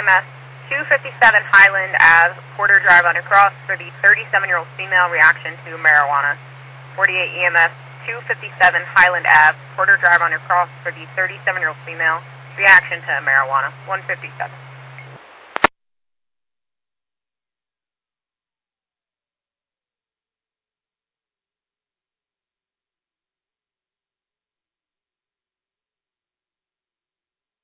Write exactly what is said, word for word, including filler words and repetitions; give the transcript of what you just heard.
M S two fifty-seven Highland Ave, Porter Drive Undercross for the thirty-seven-year-old female reaction to marijuana. forty-eight E M S two fifty-seven Highland Ave, Porter Drive Undercross for the thirty-seven-year-old female reaction to marijuana. one fifty-seven.